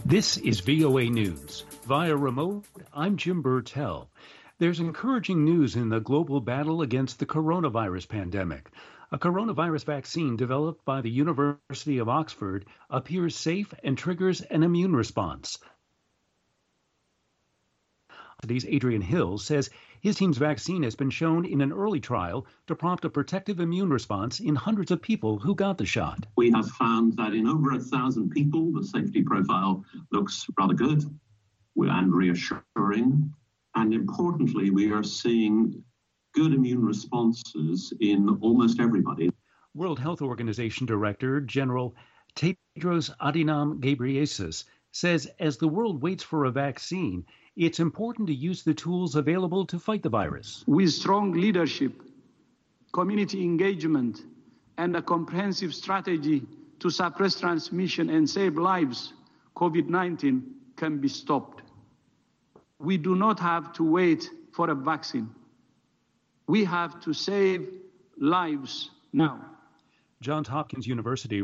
This is VOA News. Via remote, I'm Jim Burtell. There's encouraging news in the global battle against the coronavirus pandemic. A coronavirus vaccine developed by the University of Oxford appears safe and triggers an immune response. Adrian Hill says his team's vaccine has been shown in an early trial to prompt a protective immune response in hundreds of people who got the shot. We have found that in over 1,000 people, the safety profile looks rather good and reassuring. And importantly, we are seeing good immune responses in almost everybody. World Health Organization Director General Tedros Adhanom Ghebreyesus says as the world waits for a vaccine, it's important to use the tools available to fight the virus. With strong leadership, community engagement, and a comprehensive strategy to suppress transmission and save lives, COVID-19 can be stopped. We do not have to wait for a vaccine. We have to save lives now. Johns Hopkins University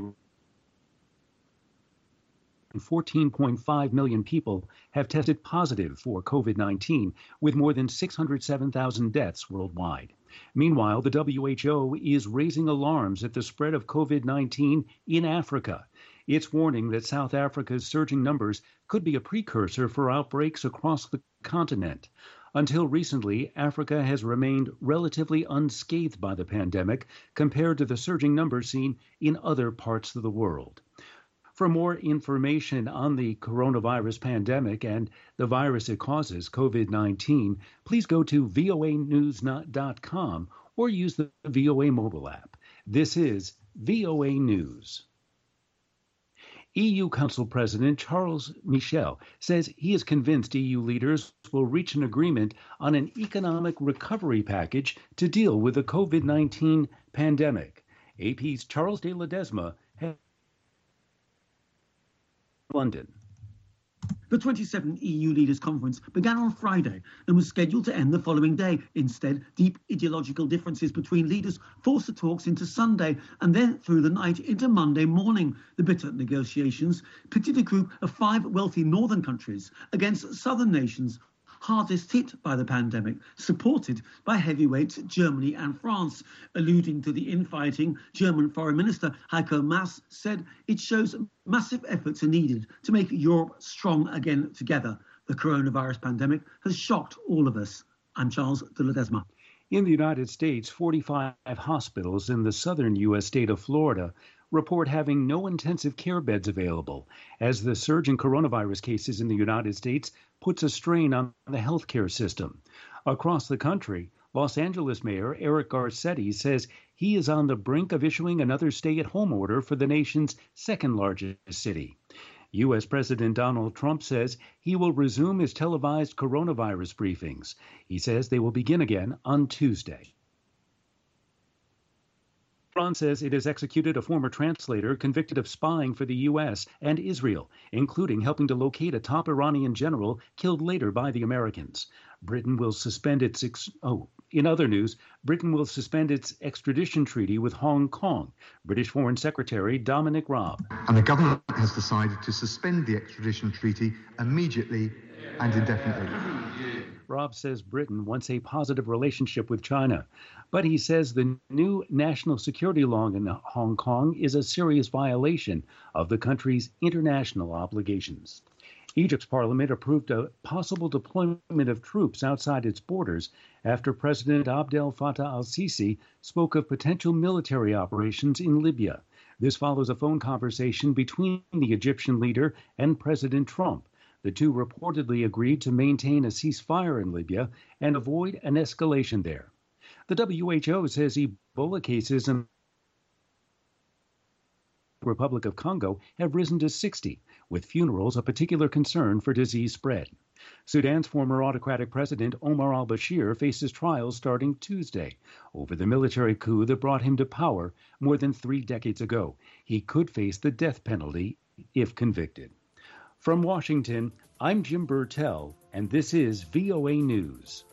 14.5 million people have tested positive for COVID-19, with more than 607,000 deaths worldwide. Meanwhile, the WHO is raising alarms at the spread of COVID-19 in Africa. It's warning that South Africa's surging numbers could be a precursor for outbreaks across the continent. Until recently, Africa has remained relatively unscathed by the pandemic compared to the surging numbers seen in other parts of the world. For more information on the coronavirus pandemic and the virus it causes, COVID-19, please go to voanews.com or use the VOA mobile app. This is VOA News. EU Council President Charles Michel says he is convinced EU leaders will reach an agreement on an economic recovery package to deal with the COVID-19 pandemic. AP's Charles de Ledesma has London. The 27 EU leaders conference began on Friday and was scheduled to end the following day. Instead, deep ideological differences between leaders forced the talks into Sunday and then through the night into Monday morning. The bitter negotiations pitted a group of 5 wealthy northern countries against southern nations hardest hit by the pandemic, supported by heavyweights Germany and France. Alluding to the infighting, German Foreign Minister Heiko Maas said it shows massive efforts are needed to make Europe strong again together. The coronavirus pandemic has shocked all of us. I'm Charles de Ledesma. In the United States, 45 hospitals in the southern U.S. state of Florida report having no intensive care beds available as the surge in coronavirus cases in the United States puts a strain on the healthcare system. Across the country, Los Angeles Mayor Eric Garcetti says he is on the brink of issuing another stay-at-home order for the nation's second largest city. U.S. President Donald Trump says he will resume his televised coronavirus briefings. He says they will begin again on Tuesday. Iran says it has executed a former translator convicted of spying for the U.S. and Israel, including helping to locate a top Iranian general killed later by the Americans. Britain will suspend its in other news, Britain will suspend its extradition treaty with Hong Kong. British Foreign Secretary Dominic Raab. And the government has decided to suspend the extradition treaty immediately and indefinitely. Raab says Britain wants a positive relationship with China, but he says the new national security law in Hong Kong is a serious violation of the country's international obligations. Egypt's parliament approved a possible deployment of troops outside its borders after President Abdel Fattah al-Sisi spoke of potential military operations in Libya. This follows a phone conversation between the Egyptian leader and President Trump. The two reportedly agreed to maintain a ceasefire in Libya and avoid an escalation there. The WHO says Ebola cases in the Republic of Congo have risen to 60, with funerals a particular concern for disease spread. Sudan's former autocratic president Omar al-Bashir faces trials starting Tuesday over the military coup that brought him to power more than 3 decades ago. He could face the death penalty if convicted. From Washington, I'm Jim Burtell, and this is VOA News.